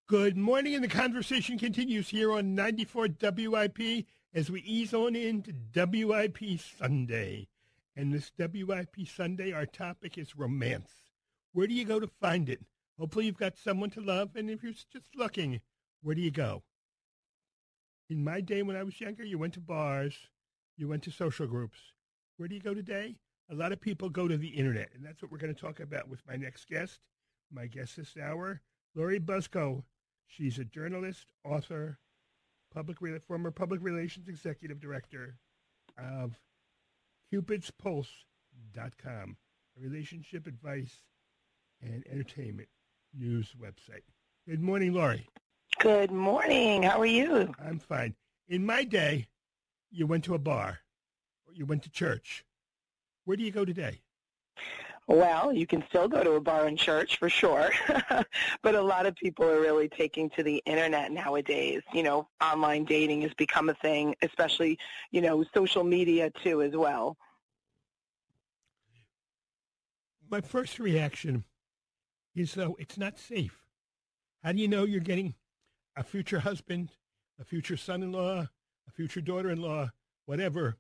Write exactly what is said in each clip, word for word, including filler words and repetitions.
Good morning, and the conversation continues here on ninety-four W I P as we ease on into W I P Sunday. And this W I P Sunday, our topic is romance. Where do you go to find it? Hopefully you've got someone to love, and if you're just looking, where do you go? In my day when I was younger, you went to bars, you went to social groups. Where do you go today? A lot of people go to the internet, and that's what we're going to talk about with my next guest. My guest this hour, Lori Buzko. She's a journalist, author, public former public relations executive director of Cupids Pulse dot com, a relationship advice and entertainment news website. Good morning, Lori. Good morning. How are you? I'm fine. In my day, you went to a bar, or you went to church. Where do you go today? Well, you can still go to a bar and church for sure, but a lot of people are really taking to the internet nowadays. You know, online dating has become a thing, especially, you know, social media too as well. My first reaction is, though, it's not safe. How do you know you're getting a future husband, a future son-in-law, a future daughter-in-law, whatever,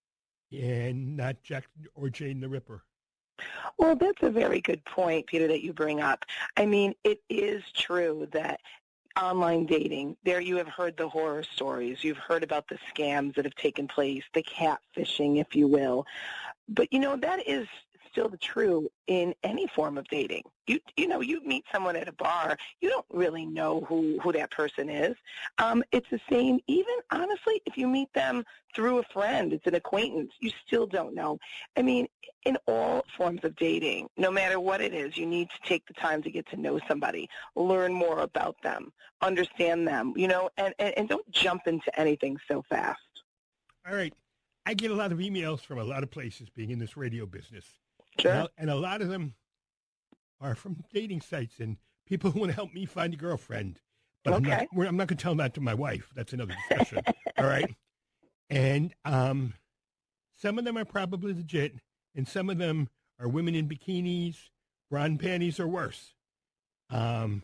and not Jack or Jane the Ripper? Well, that's a very good point, Peter, that you bring up. I mean, it is true that online dating, there you have heard the horror stories. You've heard about the scams that have taken place, the catfishing, if you will. But, you know, that is still true in any form of dating. You you know, you meet someone at a bar, you don't really know who, who that person is. Um, it's the same, even honestly, if you meet them through a friend, it's an acquaintance, you still don't know. I mean, in all forms of dating, no matter what it is, you need to take the time to get to know somebody, learn more about them, understand them, you know, and, and, and don't jump into anything so fast. All right. I get a lot of emails from a lot of places being in this radio business. Sure. And, and a lot of them are from dating sites and people who want to help me find a girlfriend. But okay. I'm not, we're, I'm not going to tell that to my wife. That's another discussion. All right. And um, some of them are probably legit, and some of them are women in bikinis, bra panties, or worse. Um,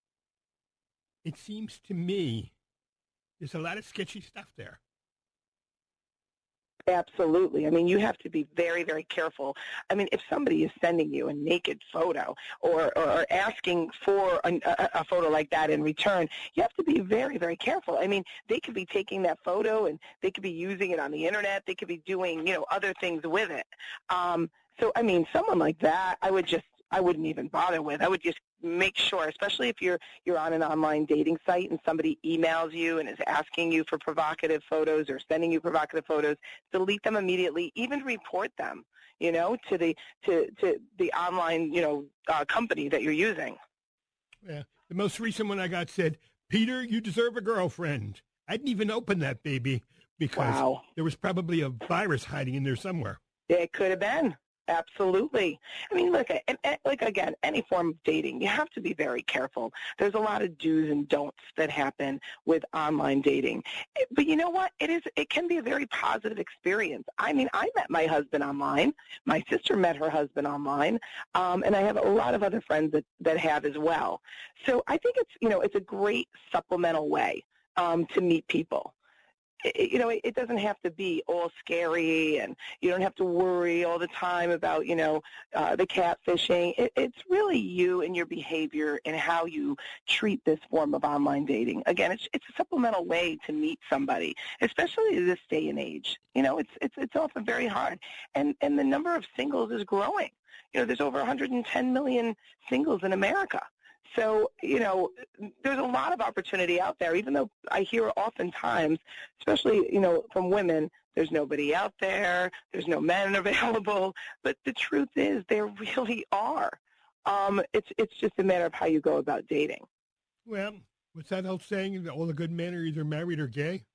it seems to me there's a lot of sketchy stuff there. Absolutely. I mean, you have to be very, very careful. I mean, if somebody is sending you a naked photo or, or asking for a, a, a photo like that in return, you have to be very, very careful. I mean, they could be taking that photo and they could be using it on the internet. They could be doing, you know, other things with it. Um, so, I mean, someone like that, I would just, I wouldn't even bother with. I would just make sure, especially if you're you're on an online dating site and somebody emails you and is asking you for provocative photos or sending you provocative photos, delete them immediately, even report them, you know, to the to, to the online, you know, uh, company that you're using. Yeah. The most recent one I got said, "Peter, you deserve a girlfriend." I didn't even open that baby because wow. there was probably a virus hiding in there somewhere. It could have been. Absolutely. I mean, look, and, and, like, again, any form of dating, you have to be very careful. There's a lot of do's and don'ts that happen with online dating. But you know what? It is. It can be a very positive experience. I mean, I met my husband online. My sister met her husband online. Um, and I have a lot of other friends that, that have as well. So I think it's, you know, it's a great supplemental way um, to meet people. You know, it doesn't have to be all scary, and you don't have to worry all the time about, you know, uh, the catfishing. It, it's really you and your behavior and how you treat this form of online dating. Again, it's it's a supplemental way to meet somebody, especially this day and age. You know, it's it's it's often very hard, and and the number of singles is growing. You know, there's over one hundred ten million singles in America. So, you know, there's a lot of opportunity out there, even though I hear oftentimes, especially, you know, from women, there's nobody out there, there's no men available. But the truth is there really are. Um, it's it's just a matter of how you go about dating. Well, what's that old saying that all the good men are either married or gay?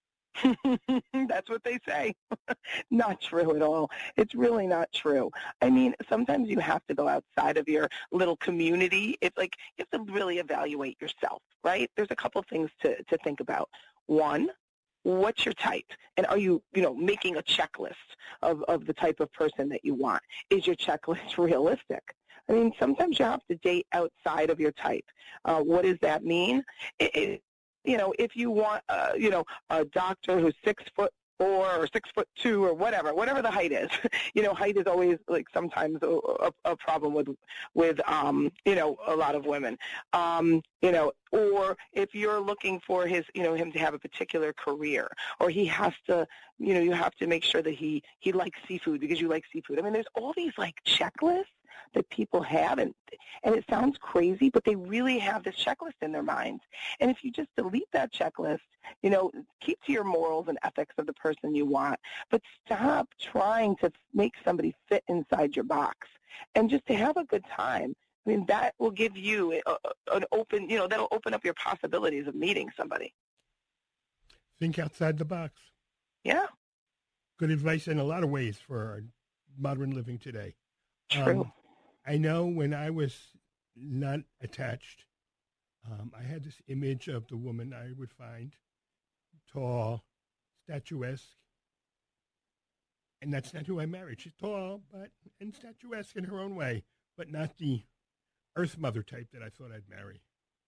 That's what they say. Not true at all. It's really not true. I mean, sometimes you have to go outside of your little community. It's like you have to really evaluate yourself, right? There's a couple things to, to think about. One, what's your type? And are you, you know, making a checklist of, of the type of person that you want? Is your checklist realistic? I mean, sometimes you have to date outside of your type. Uh, what does that mean? It, it, you know, if you want, uh, you know, a doctor who's six foot four or six foot two or whatever, whatever the height is. You know, height is always like sometimes a, a, a problem with, with um, you know, a lot of women. Um, you know, or if you're looking for his, you know, him to have a particular career, or he has to, you know, you have to make sure that he, he likes seafood because you like seafood. I mean, there's all these like checklists that people have, and and it sounds crazy, but they really have this checklist in their minds. And if you just delete that checklist, you know, keep to your morals and ethics of the person you want, but stop trying to make somebody fit inside your box, and just to have a good time. I mean, that will give you a, an open, you know, that'll open up your possibilities of meeting somebody. Think outside the box. Yeah. Good advice in a lot of ways for modern living today. True. Um, I know when I was not attached, um, I had this image of the woman I would find tall, statuesque, and that's not who I married. She's tall, but and statuesque in her own way, but not the Earth Mother type that I thought I'd marry.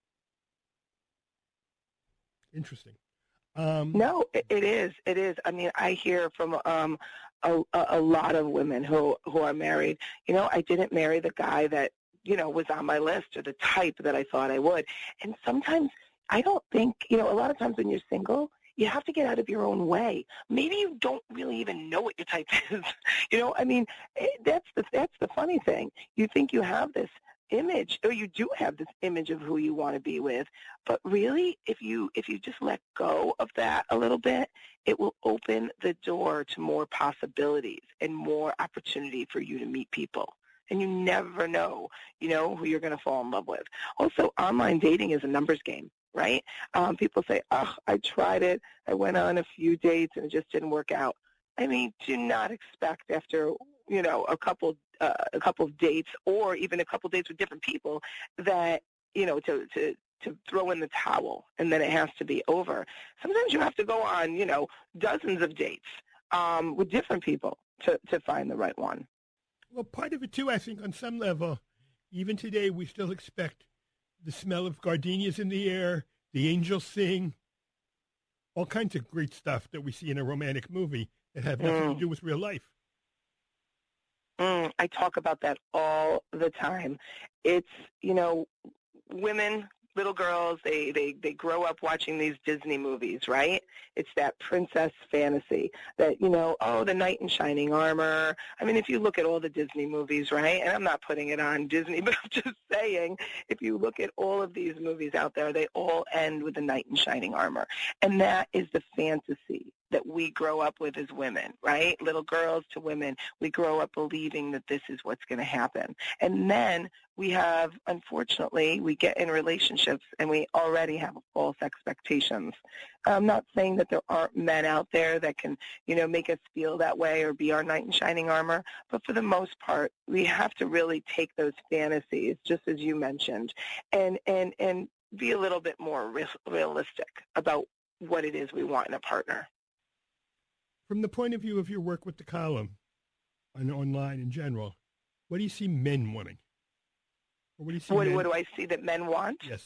Interesting. Um, no, it, it is. It is. I mean, I hear from um, a, a lot of women who, who are married. You know, I didn't marry the guy that, you know, was on my list or the type that I thought I would. And sometimes I don't think, you know, a lot of times when you're single, you have to get out of your own way. Maybe you don't really even know what your type is. You know, I mean, it, that's the that's the funny thing. You think you have this image, or you do have this image of who you want to be with, but really, if you if you just let go of that a little bit, it will open the door to more possibilities and more opportunity for you to meet people. And you never know, you know, who you're going to fall in love with. Also, online dating is a numbers game, right? Um, people say, oh, I tried it. I went on a few dates and it just didn't work out. I mean, do not expect after, you know, a couple uh, a couple of dates, or even a couple of dates with different people, that, you know, to, to, to throw in the towel and then it has to be over. Sometimes you have to go on, you know, dozens of dates um, with different people to, to find the right one. Well, part of it, too, I think, on some level, even today, we still expect the smell of gardenias in the air, the angels sing, all kinds of great stuff that we see in a romantic movie that have nothing mm. to do with real life. Mm, I talk about that all the time. It's, you know, women, little girls, they, they, they grow up watching these Disney movies, right? It's that princess fantasy that, you know, oh, the knight in shining armor. I mean, if you look at all the Disney movies, right, and I'm not putting it on Disney, but I'm just saying, if you look at all of these movies out there, they all end with the knight in shining armor. And that is the fantasy that we grow up with as women, right? Little girls to women, we grow up believing that this is what's going to happen. And then we have, unfortunately, we get in relationships and we already have false expectations. I'm not saying that there aren't men out there that can, you know, make us feel that way or be our knight in shining armor, but for the most part, we have to really take those fantasies, just as you mentioned, and and and be a little bit more re- realistic about what it is we want in a partner. From the point of view of your work with the column and online in general, what do you see men wanting? Or what do you see what, men... what do I see that men want? Yes.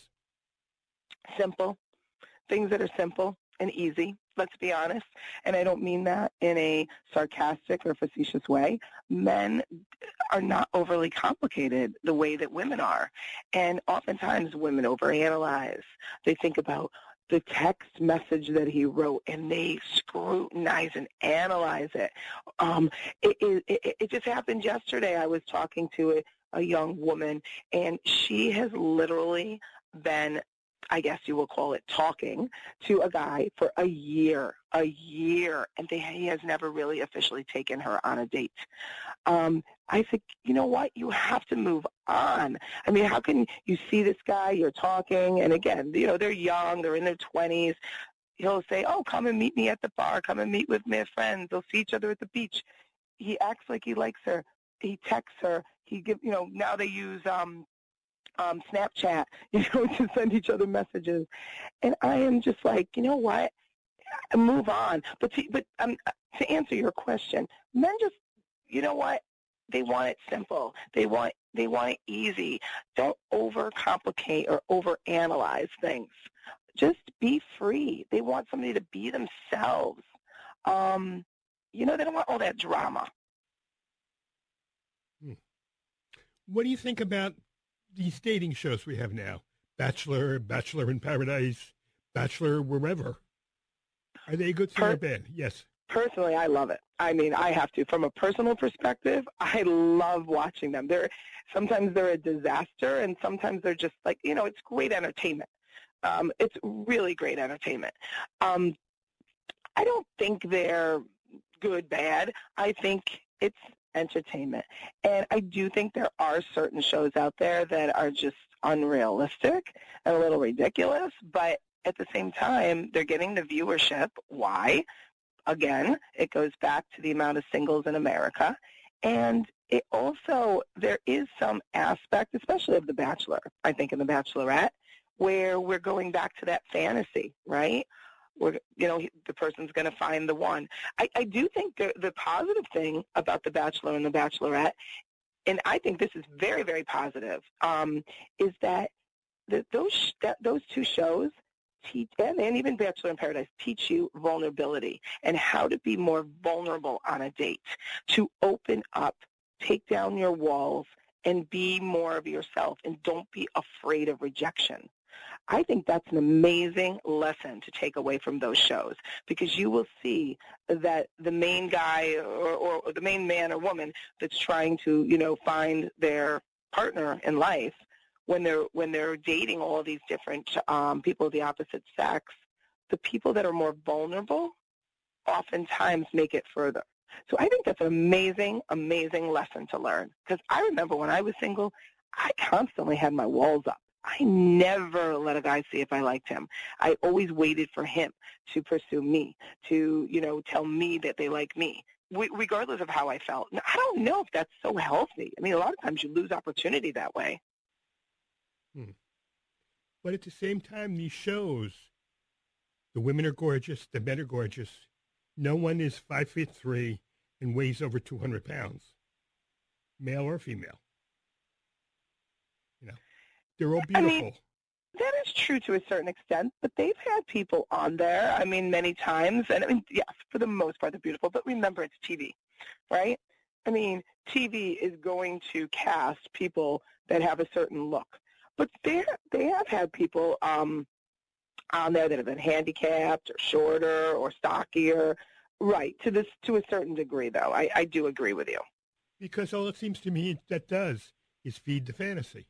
Simple. Things that are simple and easy, let's be honest. And I don't mean that in a sarcastic or facetious way. Men are not overly complicated the way that women are. And oftentimes women overanalyze. They think about the text message that he wrote, and they scrutinize and analyze it. Um, it, it, it just happened yesterday. I was talking to a, a young woman, and she has literally been, I guess you will call it, talking to a guy for a year, a year, and they, he has never really officially taken her on a date. Um, I think, you know what, you have to move on. I mean, how can you see this guy, you're talking, and again, you know, they're young, they're in their twenties. He'll say, oh, come and meet me at the bar, come and meet with my friends. They'll see each other at the beach. He acts like he likes her. He texts her. He give, you know, now they use um, um, Snapchat, you know, to send each other messages. And I am just like, you know what, move on. But to, but um, to answer your question, men just, you know what, they want it simple. They want they want it easy. Don't overcomplicate or overanalyze things. Just be free. They want somebody to be themselves. Um, you know, they don't want all that drama. Hmm. What do you think about these dating shows we have now? Bachelor, Bachelor in Paradise, Bachelor wherever. Are they a good thing per- or bad? Yes. Personally, I love it. I mean, I have to. From a personal perspective, I love watching them. They're sometimes they're a disaster, and sometimes they're just like, you know, it's great entertainment. Um, it's really great entertainment. Um, I don't think they're good, bad. I think it's entertainment. And I do think there are certain shows out there that are just unrealistic and a little ridiculous, but at the same time, they're getting the viewership. Why? Again, it goes back to the amount of singles in America. And it also, there is some aspect, especially of The Bachelor, I think, in The Bachelorette, where we're going back to that fantasy, right? We're, you know, the person's going to find the one. I, I do think the, the positive thing about The Bachelor and The Bachelorette, and I think this is very, very positive, um, is that the, those that, those two shows teach, and, and even Bachelor in Paradise, teach you vulnerability and how to be more vulnerable on a date, to open up, take down your walls, and be more of yourself, and don't be afraid of rejection. I think that's an amazing lesson to take away from those shows, because you will see that the main guy or, or the main man or woman that's trying to, you know, find their partner in life, when they're when they're dating all these different um, people of the opposite sex, the people that are more vulnerable oftentimes make it further. So I think that's an amazing, amazing lesson to learn, because I remember when I was single, I constantly had my walls up. I never let a guy see if I liked him. I always waited for him to pursue me, to, you know, tell me that they like me, regardless of how I felt. Now, I don't know if that's so healthy. I mean, a lot of times you lose opportunity that way. Hmm. But at the same time, these shows, the women are gorgeous, the men are gorgeous. No one is five feet three and weighs over two hundred pounds, male or female. You know, they're all beautiful. I mean, that is true to a certain extent, but they've had people on there, I mean, many times. And I mean, yes, for the most part, they're beautiful. But remember, it's T V, right? I mean, T V is going to cast people that have a certain look. But they they have had people um, on there that have been handicapped or shorter or stockier, right? To this to a certain degree, though, I, I do agree with you. Because all it seems to me that does is feed the fantasy.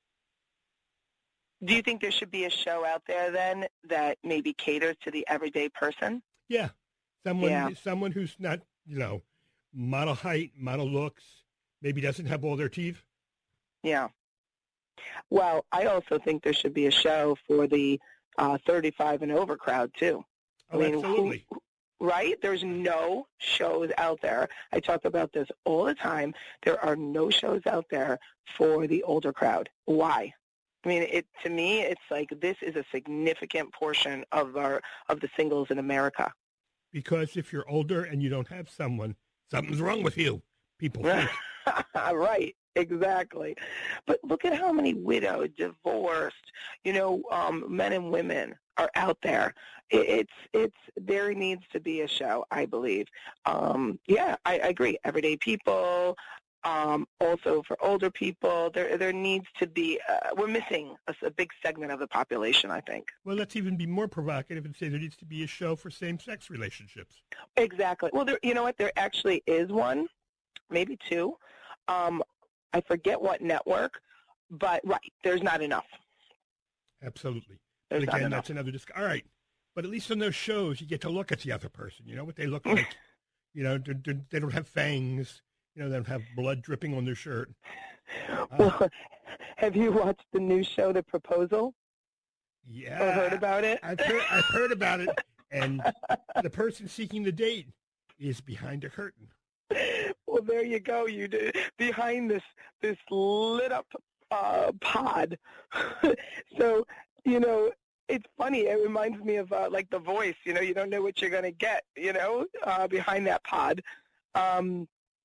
Do you think there should be a show out there then that maybe caters to the everyday person? Yeah, someone yeah. someone who's not, you know, model height, model looks, maybe doesn't have all their teeth. Yeah. Well, I also think there should be a show for the uh, thirty-five and over crowd, too. Oh, I mean, absolutely. Who, right? There's no shows out there. I talk about this all the time. There are no shows out there for the older crowd. Why? I mean, it to me, it's like this is a significant portion of our of the singles in America. Because if you're older and you don't have someone, something's wrong with you, people think. Right. Exactly. But look at how many widowed, divorced, you know, um, men and women are out there. It, it's, it's, there needs to be a show, I believe. Um, yeah, I, I agree. Everyday people, um, also for older people, there, there needs to be, uh, we're missing a, a big segment of the population, I think. Well, let's even be more provocative and say there needs to be a show for same-sex relationships. Exactly. Well, there, you know what? There actually is one, maybe two. Um, I forget what network, but right, there's not enough. Absolutely. There's but again, not that's another discussion. All right. But at least on those shows, you get to look at the other person. You know what they look like. You know, they're, they're, they don't have fangs. You know, they don't have blood dripping on their shirt. Well, uh, have you watched the new show, The Proposal? Yeah. Or heard about it? I've heard, I've heard about it. And the person seeking the date is behind a curtain. Well, there you go. You do, behind this this lit up uh, pod. So, you know, it's funny. It reminds me of uh, like The Voice. You know, you don't know what you're going to get. You know, uh, behind that pod. Um,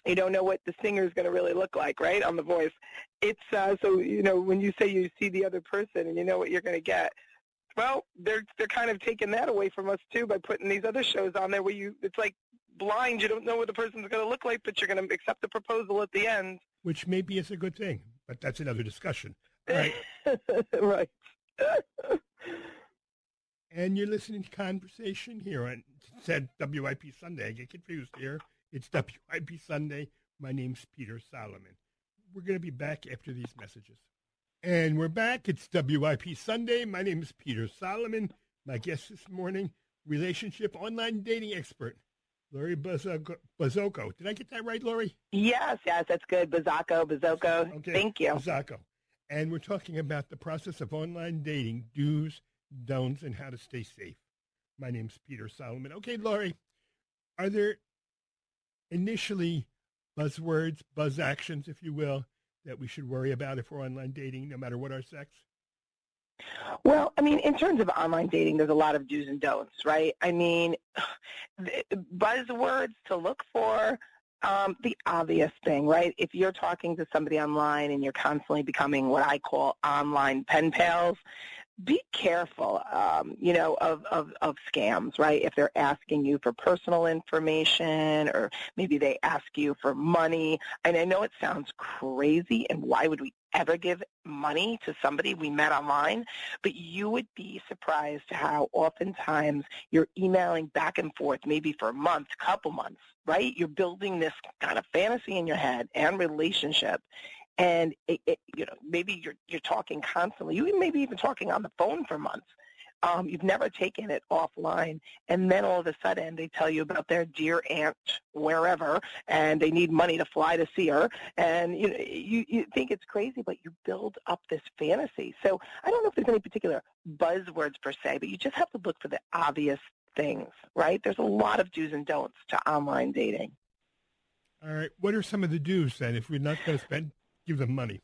You don't know what the singer is going to really look like, right, on The Voice. It's uh, so, you know, when you say you see the other person and you know what you're going to get, well, they're they're kind of taking that away from us too by putting these other shows on there where you it's like blind. You don't know what the person's going to look like, but you're going to accept the proposal at the end. Which maybe is a good thing, but that's another discussion. All right. Right. And you're listening to Conversation here on said W I P Sunday. I get confused here. It's W I P Sunday. My name's Peter Solomon. We're going to be back after these messages. And we're back. It's W I P Sunday. My name is Peter Solomon. My guest this morning, relationship online dating expert, Lori Bazzocco. Bazzocco. Did I get that right, Lori? Yes, yes, that's good. Bazzocco, Bazzocco. Okay. Thank you. Bazzocco. And we're talking about the process of online dating, do's, don'ts, and how to stay safe. My name's Peter Solomon. Okay, Lori, are there initially buzzwords, buzz actions, if you will, that we should worry about if we're online dating, no matter what our sex? Well, I mean, in terms of online dating, there's a lot of do's and don'ts, right? I mean, buzzwords to look for, um, the obvious thing, right? If you're talking to somebody online and you're constantly becoming what I call online pen pals, be careful, um, you know, of, of, of scams, right? If they're asking you for personal information or maybe they ask you for money. And I know it sounds crazy, and why would we ever give money to somebody we met online? But you would be surprised how oftentimes you're emailing back and forth, maybe for a month, couple months, right? You're building this kind of fantasy in your head and relationship. And it, it, you know, maybe you're you're talking constantly. You maybe even talking on the phone for months. Um, you've never taken it offline, and then all of a sudden they tell you about their dear aunt wherever, and they need money to fly to see her. And you know, you you think it's crazy, but you build up this fantasy. So I don't know if there's any particular buzzwords per se, but you just have to look for the obvious things, right? There's a lot of do's and don'ts to online dating. All right. What are some of the do's then if we're not going to spend? Give them money.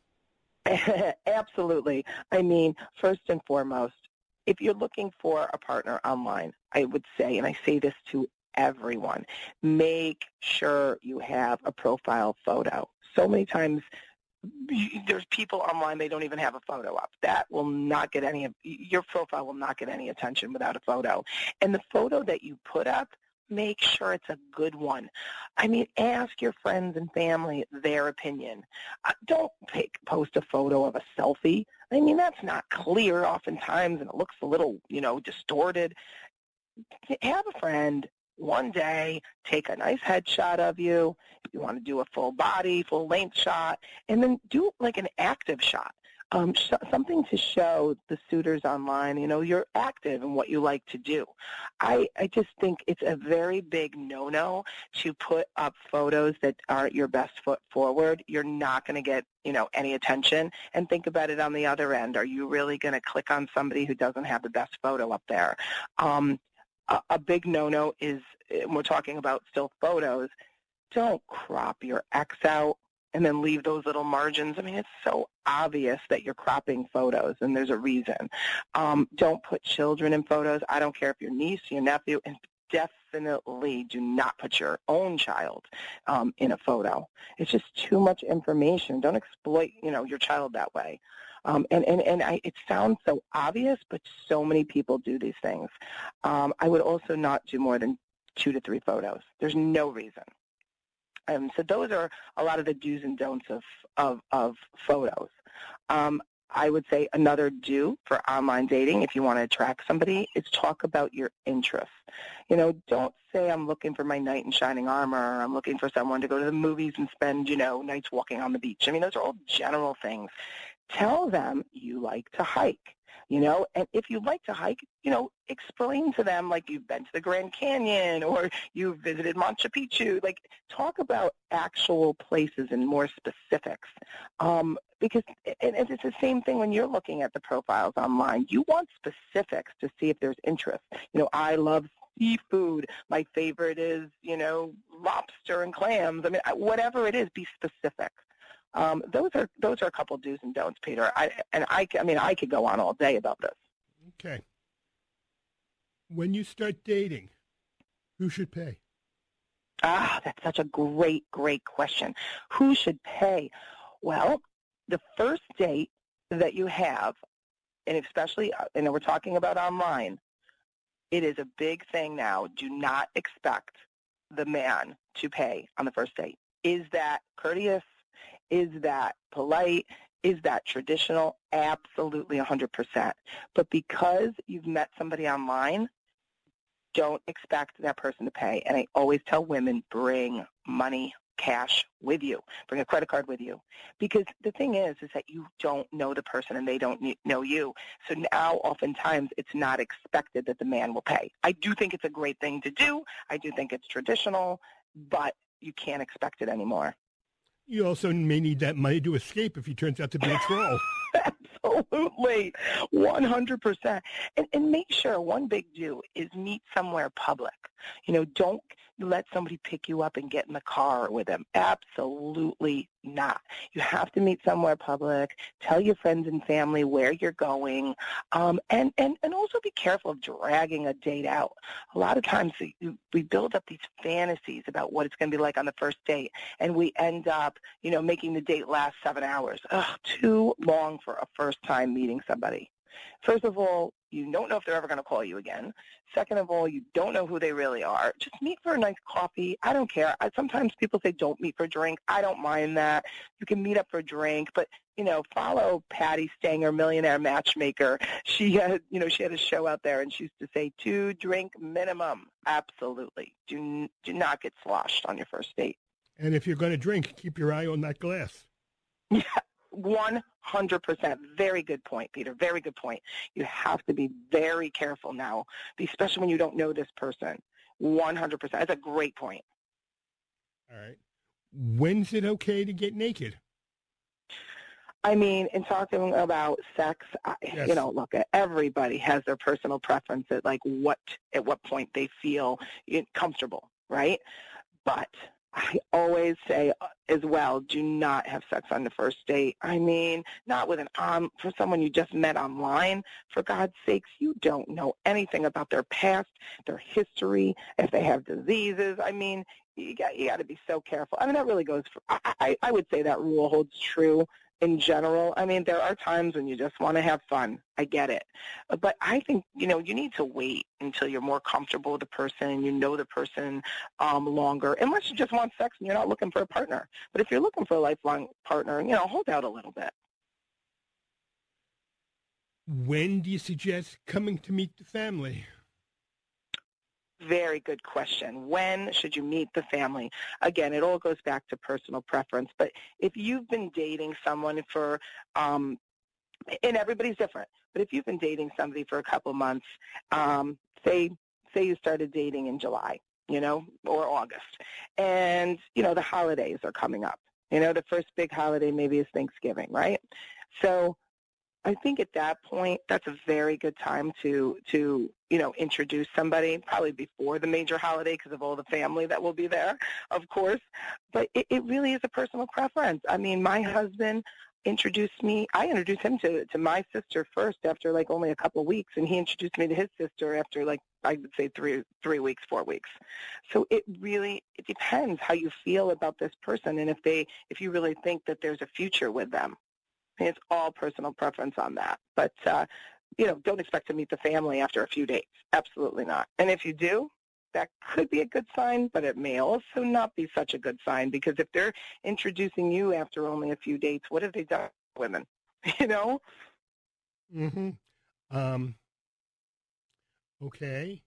Absolutely. I mean, first and foremost, if you're looking for a partner online, I would say, and I say this to everyone, make sure you have a profile photo. So many times there's people online, they don't even have a photo up. That will not get any of, your profile will not get any attention without a photo. And the photo that you put up, make sure it's a good one. I mean, ask your friends and family their opinion. Uh, don't pick, post a photo of a selfie. I mean, that's not clear oftentimes, and it looks a little, you know, distorted. Have a friend one day take a nice headshot of you. If you want to do a full body, full length shot, and then do like an active shot. Um, sh- something to show the suitors online, you know, you're active in what you like to do. I, I just think it's a very big no-no to put up photos that aren't your best foot forward. You're not going to get, you know, any attention. And think about it on the other end. Are you really going to click on somebody who doesn't have the best photo up there? Um, a, a big no-no is, and we're talking about still photos, don't crop your ex out and then leave those little margins. I mean, it's so obvious that you're cropping photos, and there's a reason. Um, don't put children in photos. I don't care if your niece, your nephew, and definitely do not put your own child um, in a photo. It's just too much information. Don't exploit, you know, your child that way. Um, and and, and I, it sounds so obvious, but so many people do these things. Um, I would also not do more than two to three photos. There's no reason. Um, so those are a lot of the do's and don'ts of, of, of photos. Um, I would say another do for online dating, if you want to attract somebody, is talk about your interests. You know, don't say I'm looking for my knight in shining armor, or I'm looking for someone to go to the movies and spend, you know, nights walking on the beach. I mean, those are all general things. Tell them you like to hike. You know, and if you like to hike, you know, explain to them like you've been to the Grand Canyon or you've visited Machu Picchu. Like, talk about actual places and more specifics. Um, because and it's the same thing when you're looking at the profiles online. You want specifics to see if there's interest. You know, I love seafood. My favorite is, you know, lobster and clams. I mean, whatever it is, be specific. Um, those are those are a couple of do's and don'ts, Peter. I, and I, I mean, I could go on all day about this. Okay. When you start dating, who should pay? Ah, that's such a great, great question. Who should pay? Well, the first date that you have, and especially, uh, and we're talking about online, it is a big thing now. Do not expect the man to pay on the first date. Is that courteous? Is that polite? Is that traditional? Absolutely one hundred percent. But because you've met somebody online, don't expect that person to pay. And I always tell women, bring money, cash with you. Bring a credit card with you. Because the thing is, is that you don't know the person and they don't know you. So now oftentimes it's not expected that the man will pay. I do think it's a great thing to do. I do think it's traditional, but you can't expect it anymore. You also may need that money to escape if he turns out to be a troll. Absolutely, one hundred percent. And, and make sure one big do is meet somewhere public. You know, don't let somebody pick you up and get in the car with them. Absolutely not. You have to meet somewhere public. Tell your friends and family where you're going. Um, and, and, and also be careful of dragging a date out. A lot of times we, we build up these fantasies about what it's going to be like on the first date, and we end up, you know, making the date last seven hours. Ugh, too long for a first time meeting somebody. First of all, you don't know if they're ever going to call you again. Second of all, you don't know who they really are. Just meet for a nice coffee. I don't care. I, sometimes people say don't meet for a drink. I don't mind that. You can meet up for a drink, but, you know, follow Patty Stanger, Millionaire Matchmaker. She had, you know, she had a show out there, and she used to say two drink minimum. Absolutely. Do, do not get sloshed on your first date. And if you're going to drink, keep your eye on that glass. Yeah. one hundred percent. Very good point, Peter. Very good point. You have to be very careful now, especially when you don't know this person. one hundred percent. That's a great point. All right. When's it okay to get naked? I mean, in talking about sex, I, yes. you know, look, everybody has their personal preference at like what, at what point they feel comfortable, right? But I always say as well, do not have sex on the first date. I mean, not with an um for someone you just met online. For God's sakes, you don't know anything about their past, their history, if they have diseases. I mean, you got you got to be so careful. I mean, that really goes for, I, I I would say that rule holds true in general. I mean, there are times when you just want to have fun. I get it. But I think, you know, you need to wait until you're more comfortable with the person and you know the person um, longer, unless you just want sex and you're not looking for a partner. But if you're looking for a lifelong partner, you know, hold out a little bit. When do you suggest coming to meet the family? Very good question. When should you meet the family? Again, it all goes back to personal preference. But if you've been dating someone for, um, and everybody's different, but if you've been dating somebody for a couple months, um, say say you started dating in July, you know, or August, and, you know, the holidays are coming up. You know, the first big holiday maybe is Thanksgiving, right? So I think at that point, that's a very good time to, to you know, introduce somebody, probably before the major holiday because of all the family that will be there, of course. But it, it really is a personal preference. I mean, my husband introduced me, I introduced him to, to my sister first after like only a couple of weeks, and he introduced me to his sister after like, I would say three, three weeks, four weeks. So it really, it depends how you feel about this person and if they, if you really think that there's a future with them. It's all personal preference on that. But, uh, you know, don't expect to meet the family after a few dates. Absolutely not. And if you do, that could be a good sign, but it may also not be such a good sign, because if they're introducing you after only a few dates, what have they done with women? You know? Mm-hmm. Um, okay.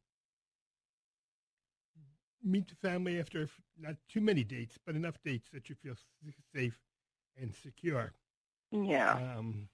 Meet the family after not too many dates, but enough dates that you feel safe and secure. Yeah. Um,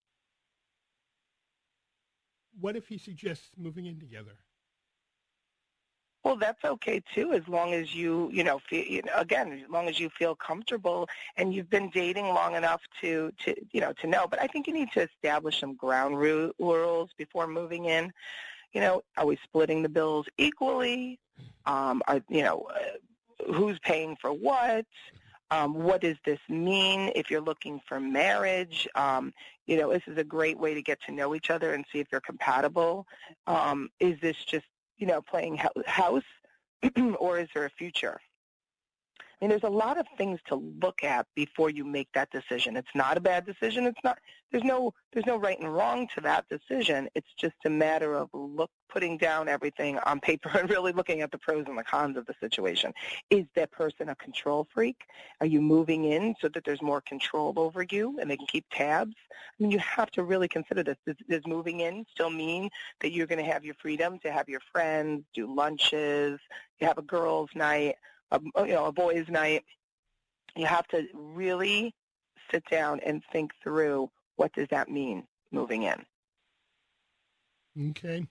what if he suggests moving in together? Well, that's okay too, as long as you, you know, feel, you know, again, as long as you feel comfortable and you've been dating long enough to, to, you know, to know. But I think you need to establish some ground rules before moving in. You know, are we splitting the bills equally? Um, are, you know, uh, who's paying for what? Um, what does this mean if you're looking for marriage? Um, you know, this is a great way to get to know each other and see if you're compatible. Um, is this just, you know, playing house, or is there a future? mean, there's a lot of things to look at before you make that decision. It's not a bad decision. It's not. There's no. There's no right and wrong to that decision. It's just a matter of look, putting down everything on paper and really looking at the pros and the cons of the situation. Is that person a control freak? Are you moving in so that there's more control over you and they can keep tabs? I mean, you have to really consider this. Does, does moving in still mean that you're going to have your freedom to have your friends, do lunches, you have a girls' night, a, you know, a boys' night? You have to really sit down and think through, what does that mean moving in? Okay.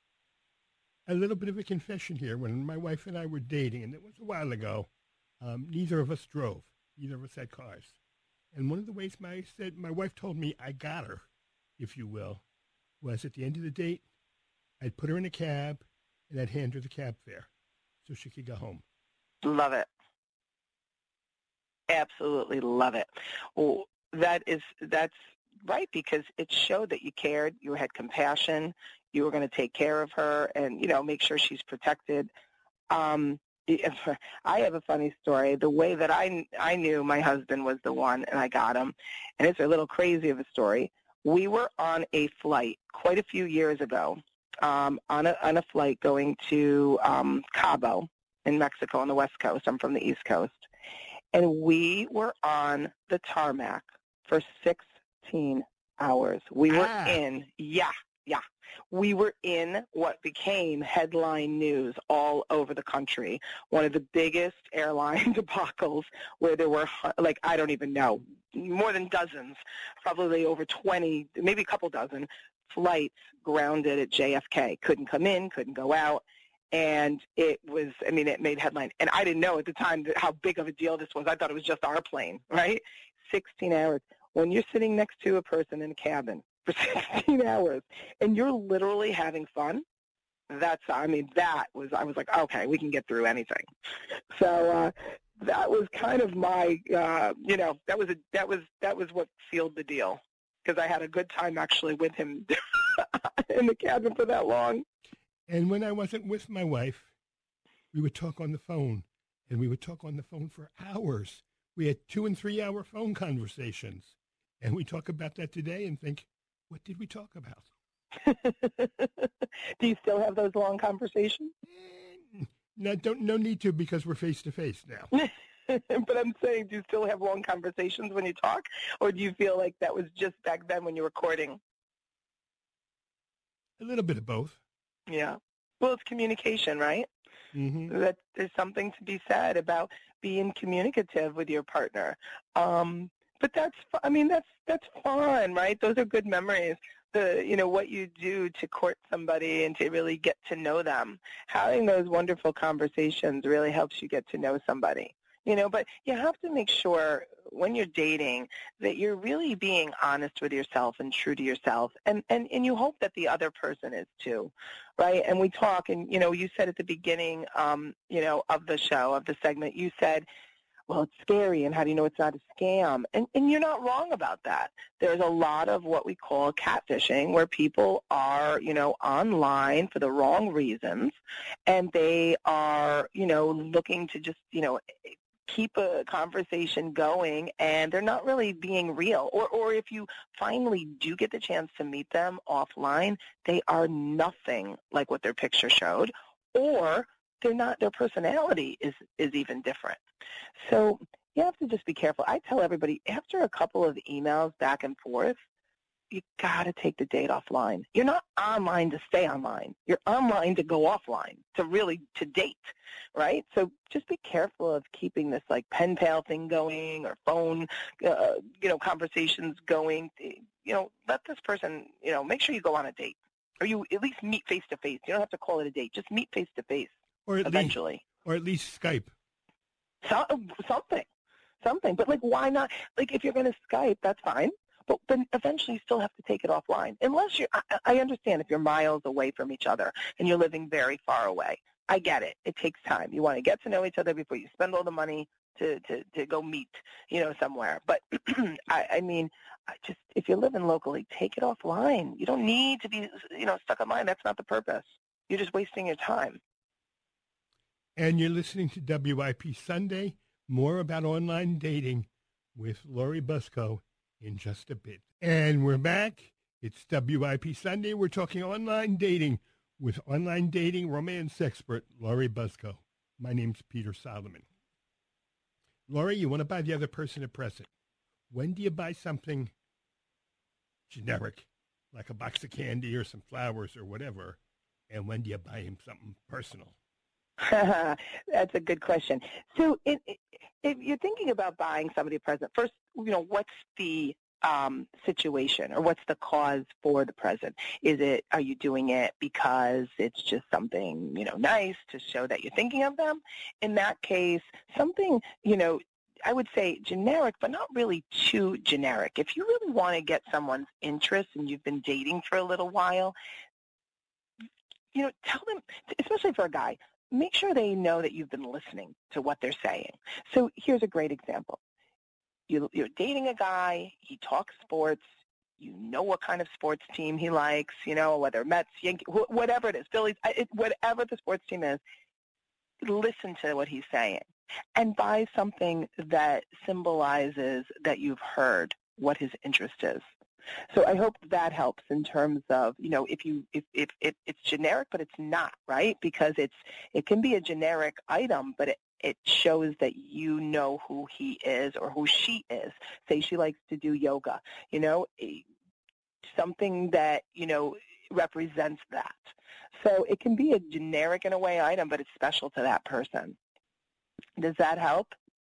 A little bit of a confession here. When my wife and I were dating, and it was a while ago, um, neither of us drove. Neither of us had cars. And one of the ways my said my wife told me I got her, if you will, was at the end of the date, I'd put her in a cab, and I'd hand her the cab fare so she could go home. Love it. Absolutely love it. Well, that is, that's right, because it showed that you cared, you had compassion, you were going to take care of her and, you know, make sure she's protected. Um, I have a funny story. The way that I, I knew my husband was the one and I got him, and it's a little crazy of a story. We were on a flight quite a few years ago, um, on, a, on a flight going to um, Cabo in Mexico on the West Coast. I'm from the East Coast. And we were on the tarmac for sixteen hours. We were Ah. in, yeah, yeah. We were in what became headline news all over the country. One of the biggest airline debacles where there were, like, I don't even know, more than dozens, probably over twenty, maybe a couple dozen flights grounded at J F K. Couldn't come in, couldn't go out. And it was, I mean, it made headline. And I didn't know at the time how big of a deal this was. I thought it was just our plane, right? sixteen hours. When you're sitting next to a person in a cabin for sixteen hours and you're literally having fun, that's, I mean, that was, I was like, okay, we can get through anything. So uh, that was kind of my, uh, you know, that was, a, that was, that was what sealed the deal, because I had a good time actually with him in the cabin for that long. And when I wasn't with my wife, we would talk on the phone, and we would talk on the phone for hours. We had two and three hour phone conversations, and we talk about that today and think, what did we talk about? Do you still have those long conversations? Eh, No, don't, no need to, because we're face to face now. But I'm saying, do you still have long conversations when you talk, or do you feel like that was just back then when you were courting? A little bit of both. Yeah. Well, it's communication, right? Mm-hmm. That there's something to be said about being communicative with your partner. Um, but that's, I mean, that's that's fun, right? Those are good memories. The, you know, what you do to court somebody and to really get to know them. Having those wonderful conversations really helps you get to know somebody. You know, but you have to make sure when you're dating that you're really being honest with yourself and true to yourself, and, and, and you hope that the other person is too, right? And we talk, and, you know, you said at the beginning, um, you know, of the show, of the segment, you said, well, it's scary, and how do you know it's not a scam? And, and you're not wrong about that. There's a lot of what we call catfishing, where people are, you know, online for the wrong reasons, and they are, you know, looking to just, you know, keep a conversation going, and they're not really being real. Or, or if you finally do get the chance to meet them offline, they are nothing like what their picture showed, or they're not, their personality is, is even different. So you have to just be careful. I tell everybody, after a couple of emails back and forth, you got to take the date offline. You're not online to stay online. You're online to go offline, to really, to date, right? So just be careful of keeping this like pen pal thing going, or phone, uh, you know, conversations going. You know, let this person, you know, make sure you go on a date, or you at least meet face to face. You don't have to call it a date. Just meet face to face Or at eventually. least, or at least Skype. So, something, something. But like, why not? Like, if you're going to Skype, that's fine. But then eventually you still have to take it offline. Unless you're, I, I understand if you're miles away from each other and you're living very far away. I get it. It takes time. You want to get to know each other before you spend all the money to, to, to go meet, you know, somewhere. But, I, I mean, I just, if you're living locally, take it offline. You don't need to be, you know, stuck online. That's not the purpose. You're just wasting your time. And you're listening to W I P Sunday More about online dating with Lori Busco in just a bit. And we're back. It's W I P Sunday. We're talking online dating with online dating romance expert Lori Busco. My name's Peter Solomon. Lori, you want to buy the other person a present. When do you buy something generic, like a box of candy or some flowers or whatever? And when do you buy him something personal? That's a good question. So it, it, if you're thinking about buying somebody a present, first, you know, what's the um, situation or what's the cause for the present? Is it, are you doing it because it's just something, you know, nice to show that you're thinking of them? In that case, something, you know, I would say generic, but not really too generic. If you really want to get someone's interest and you've been dating for a little while, you know, tell them, especially for a guy, make sure they know that you've been listening to what they're saying. So here's a great example. You, you're dating a guy, he talks sports, you know what kind of sports team he likes, you know, whether Mets, Yankees, wh- whatever it is, Phillies, it, whatever the sports team is, listen to what he's saying and buy something that symbolizes that you've heard what his interest is. So I hope that helps in terms of, you know, if you if, if, if it's generic, but it's not, right? Because it's it can be a generic item, but it, it shows that you know who he is or who she is. Say she likes to do yoga, you know, something that, you know, represents that. So it can be a generic in a way item, but it's special to that person. Does that help?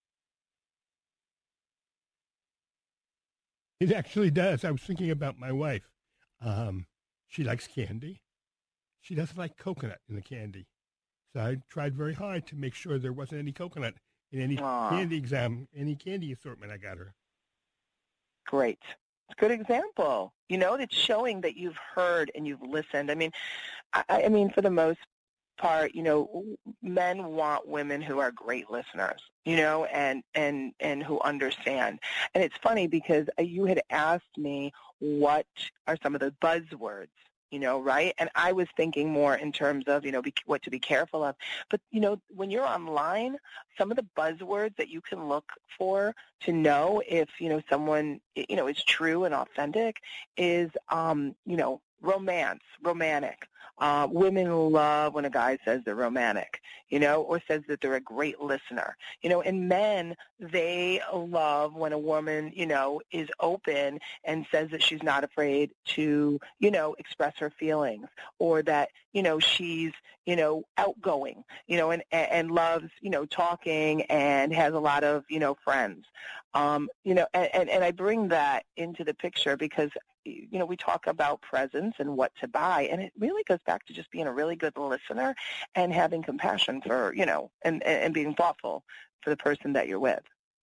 It actually does. I was thinking about my wife. Um, she likes candy. She doesn't like coconut in the candy. So I tried very hard to make sure there wasn't any coconut in any Aww. candy exam, any candy assortment I got her. Great. Good example. You know, it's showing that you've heard and you've listened. I mean, I, I mean, for the most part, you know, men want women who are great listeners, you know, and, and, and who understand. And it's funny because you had asked me what are some of the buzzwords, you know, right? And I was thinking more in terms of, you know, be, what to be careful of. But, you know, when you're online, some of the buzzwords that you can look for to know if, you know, someone, you know, is true and authentic is, um, you know, romance, romantic. Uh, women love when a guy says they're romantic, you know, or says that they're a great listener. You know, and men, they love when a woman, you know, is open and says that she's not afraid to, you know, express her feelings, or that, you know, she's, you know, outgoing, you know, and, and loves, you know, talking and has a lot of, you know, friends. Um, you know, and, and, and I bring that into the picture because, you know, we talk about presence and what to buy, and it really goes back to just being a really good listener and having compassion for, you know, and, and being thoughtful for the person that you're with.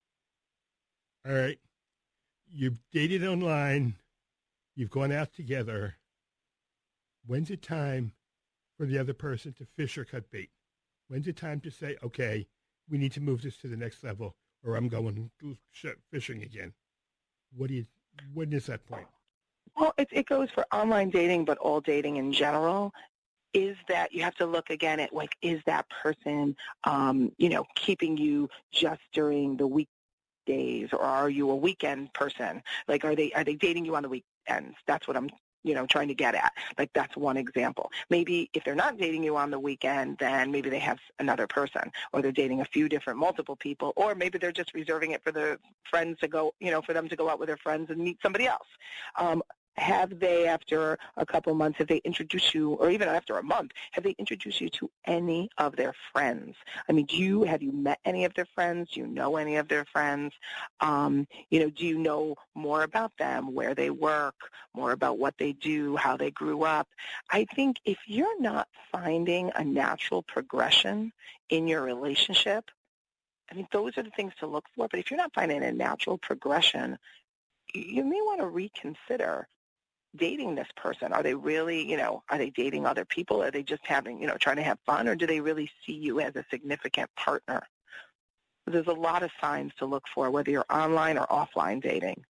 All right. You've dated online. You've gone out together. When's it time for the other person to fish or cut bait? When's it time to say, okay, we need to move this to the next level, or I'm going fishing again? What do you, when is that point? Well, it, it goes for online dating, but all dating in general, is that you have to look again at, like, is that person, um, you know, keeping you just during the weekdays, or are you a weekend person? Like, are they are they dating you on the weekends? That's what I'm, you know, trying to get at. Like, that's one example. Maybe if they're not dating you on the weekend, then maybe they have another person, or they're dating a few different multiple people, or maybe they're just reserving it for the friends to go, you know, for them to go out with their friends and meet somebody else. Um, have they, after a couple months, have they introduced you, or even after a month, have they introduced you to any of their friends? I mean, do you, have you met any of their friends? Do you know any of their friends? Um, you know, do you know more about them, where they work, more about what they do, how they grew up? I think if you're not finding a natural progression in your relationship, I mean, those are the things to look for. But if you're not finding a natural progression, you may want to reconsider dating this person. Are they really, you know, are they dating other people? Are they just having, you know, trying to have fun, or do they really see you as a significant partner? There's a lot of signs to look for, whether you're online or offline dating.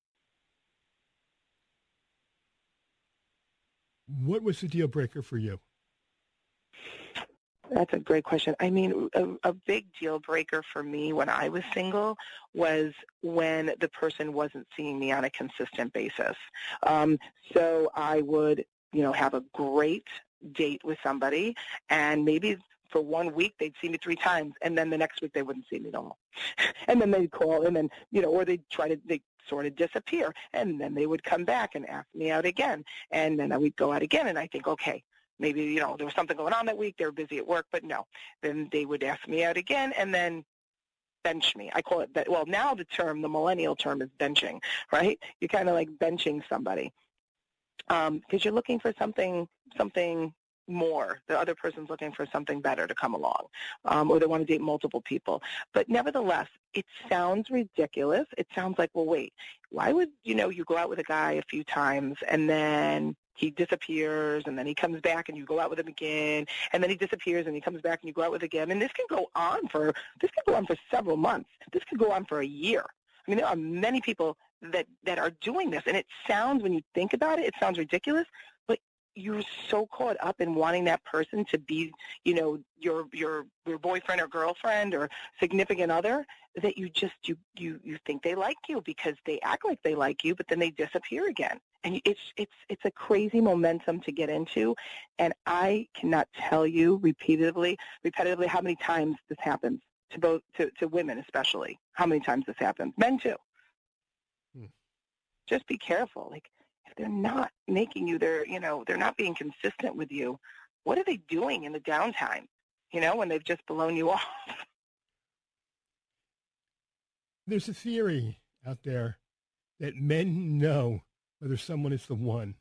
What was the deal breaker for you? That's a great question. I mean, a, a big deal breaker for me when I was single was when the person wasn't seeing me on a consistent basis. Um, so I would, you know, have a great date with somebody, and maybe for one week they'd see me three times, and then the next week they wouldn't see me at all. And then they'd call, and then, you know, or they'd try to, they sort of disappear, and then they would come back and ask me out again, and then I would go out again, and I think, okay, maybe, you know, there was something going on that week, they were busy at work, but no. Then they would ask me out again, and then bench me. I call it, well, now the term, the millennial term is benching, right? You're kind of like benching somebody because um, you're looking for something, something more. The other person's looking for something better to come along, um, or they want to date multiple people. But nevertheless, it sounds ridiculous. It sounds like, well, wait, why would, you know, you go out with a guy a few times and then he disappears, and then he comes back and you go out with him again, and then he disappears and he comes back and you go out with him again. And this can go on for, this can go on for several months. This could go on for a year. I mean, there are many people that, that are doing this, and it sounds, when you think about it, it sounds ridiculous, but you're so caught up in wanting that person to be, you know, your your your boyfriend or girlfriend or significant other that you just, you, you, you think they like you because they act like they like you, but then they disappear again. And it's it's it's a crazy momentum to get into, and I cannot tell you repeatedly, repetitively how many times this happens to both to, to women especially. How many times this happens, men too. Hmm. Just be careful. Like, if they're not making you, they're you know they're not being consistent with you. What are they doing in the downtime? You know, when they've just blown you off. There's a theory out there that men know whether someone is the one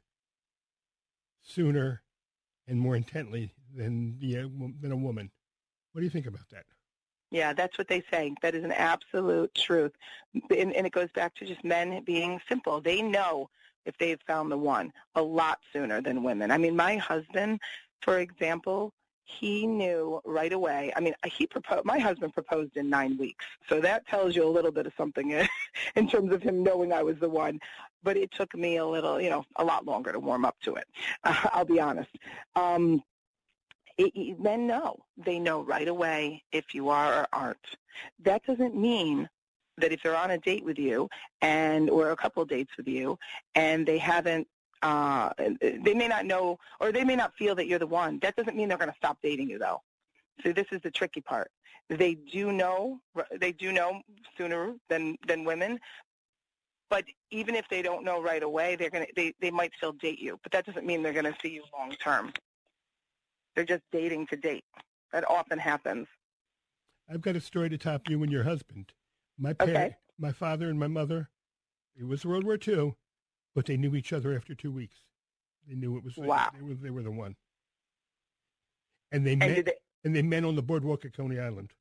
sooner and more intently than the uh, than a woman. What do you think about that? Yeah, that's what they say. That is an absolute truth. And, and it goes back to just men being simple. They know if they've found the one a lot sooner than women. I mean, my husband, for example, he knew right away. I mean, he proposed. My husband proposed in nine weeks, so that tells you a little bit of something in terms of him knowing I was the one. But it took me a little, you know, a lot longer to warm up to it. Uh, I'll be honest. Um, it, it, men know. They know right away if you are or aren't. That doesn't mean that if they're on a date with you and or a couple of dates with you and they haven't, uh, they may not know or they may not feel that you're the one. That doesn't mean they're going to stop dating you, though. So this is the tricky part. They do know. They do know sooner than than women. But even if they don't know right away, they're gonna they, they might still date you. But that doesn't mean they're going to see you long term. They're just dating to date. That often happens. I've got a story to top you and your husband. My parents, okay. my father and my mother, it was World War Two, but they knew each other after two weeks. They knew it was wow. They were they were the one. And they and met they, and they met on the boardwalk at Coney Island.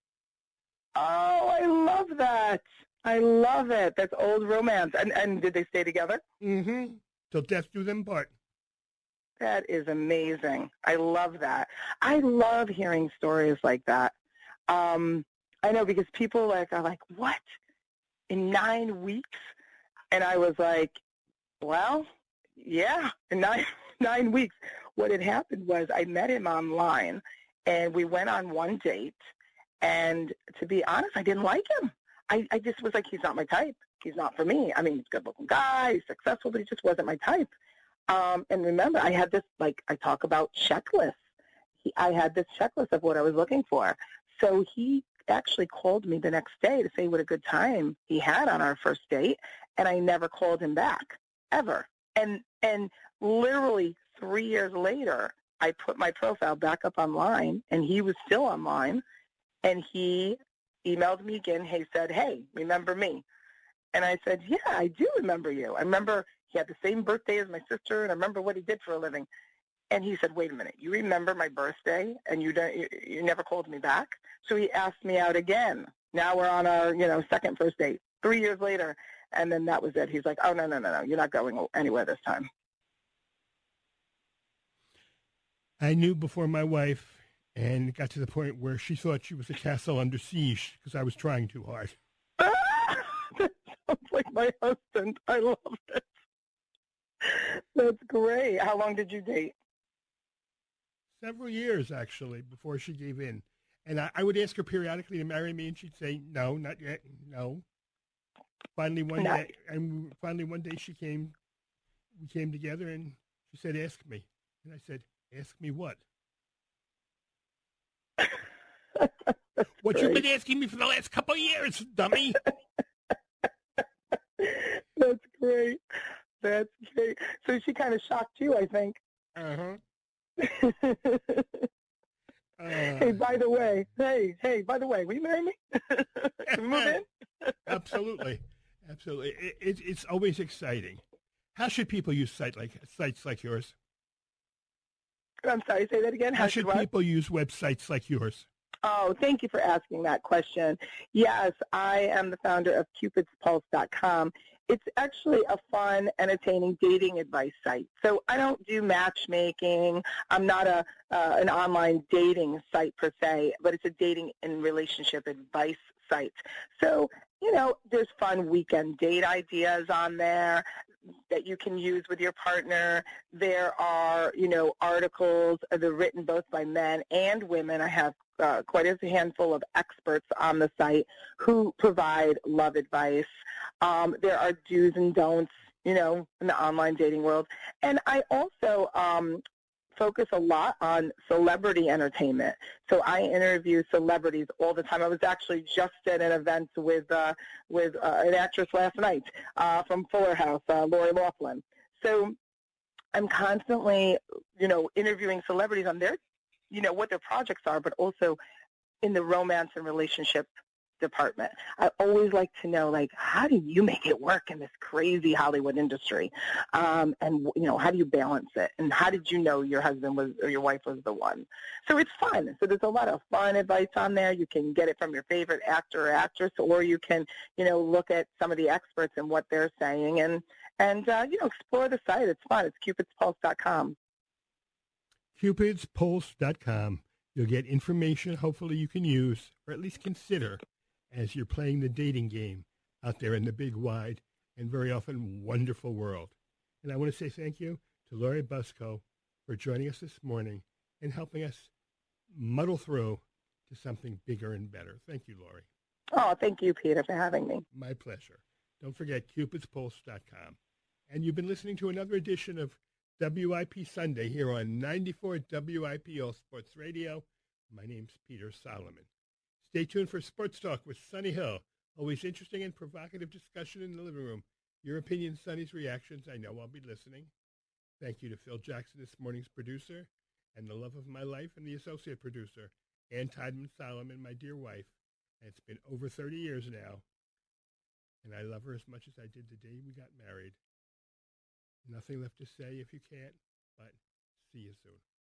Oh, I love that. I love it. That's old romance. And and did they stay together? Mm-hmm. Till death do them part. That is amazing. I love that. I love hearing stories like that. Um, I know because people like are like, what? In nine weeks? And I was like, well, yeah, in nine nine weeks. What had happened was I met him online, and we went on one date. And to be honest, I didn't like him. I, I just was like, he's not my type. He's not for me. I mean, he's a good-looking guy, he's successful, but he just wasn't my type. Um, and remember, I had this, like I talk about checklists. He, I had this checklist of what I was looking for. So he actually called me the next day to say what a good time he had on our first date, and I never called him back, ever. And and literally three years later, I put my profile back up online, and he was still online, and he emailed me again. He said, hey, remember me? And I said, yeah, I do remember you. I remember he had the same birthday as my sister, and I remember what he did for a living. And he said, wait a minute, you remember my birthday, and you don't, you, you never called me back? So he asked me out again. Now we're on our, you know, second first date, three years later, and then that was it. He's like, oh, no, no, no, no, you're not going anywhere this time. I knew before my wife, and it got to the point where she thought she was a castle under siege because I was trying too hard. That sounds like my husband. I love it. That's great. How long did you date? several years, actually, before she gave in. And I, I would ask her periodically to marry me, and she'd say, no, not yet, no. Finally, one Not day, and finally one day she came, we came together, and she said, ask me. And I said, ask me what? What great. you've been asking me for the last couple of years, dummy. That's great. That's great. So she kind of shocked you, I think. Uh-huh. Uh, Hey, by the way, hey, hey, by the way, will you marry me? Can we move in? Absolutely. Absolutely. It, it, it's always exciting. How should people use site like sites like yours? I'm sorry, say that again. How, How should what? people use websites like yours? Oh, thank you for asking that question. Yes, I am the founder of cupids pulse dot com. It's actually a fun, entertaining dating advice site. So I don't do matchmaking. I'm not a uh, an online dating site per se, but it's a dating and relationship advice site. So, you know, there's fun weekend date ideas on there that you can use with your partner. There are, you know, articles that are written both by men and women. I have uh, quite a handful of experts on the site who provide love advice. Um, there are do's and don'ts, you know, in the online dating world. And I also um, focus a lot on celebrity entertainment. So I interview celebrities all the time. I was actually just at an event with uh, with uh, an actress last night uh, from Fuller House, uh, Lori Loughlin. So I'm constantly, you know, interviewing celebrities on their, you know, what their projects are, but also in the romance and relationship department. I always like to know, like, how do you make it work in this crazy Hollywood industry? Um, and, you know, how do you balance it? And how did you know your husband was or your wife was the one? So it's fun. So there's a lot of fun advice on there. You can get it from your favorite actor or actress, or you can, you know, look at some of the experts and what they're saying and, and uh, you know, explore the site. It's fun. It's cupids pulse dot com. cupids pulse dot com. You'll get information hopefully you can use, or at least consider, as you're playing the dating game out there in the big, wide, and very often wonderful world. And I want to say thank you to Lori Busco for joining us this morning and helping us muddle through to something bigger and better. Thank you, Lori. Oh, thank you, Peter, for having me. My pleasure. Don't forget cupids pulse dot com. And you've been listening to another edition of W I P Sunday here on ninety-four W I P All Sports Radio. My name's Peter Solomon. Stay tuned for Sports Talk with Sonny Hill. Always interesting and provocative discussion in the living room. Your opinions, Sonny's reactions. I know I'll be listening. Thank you to Phil Jackson, this morning's producer, and the love of my life, and the associate producer, Ann Tideman Solomon, my dear wife. And it's been over thirty years now, and I love her as much as I did the day we got married. Nothing left to say if you can't, but see you soon.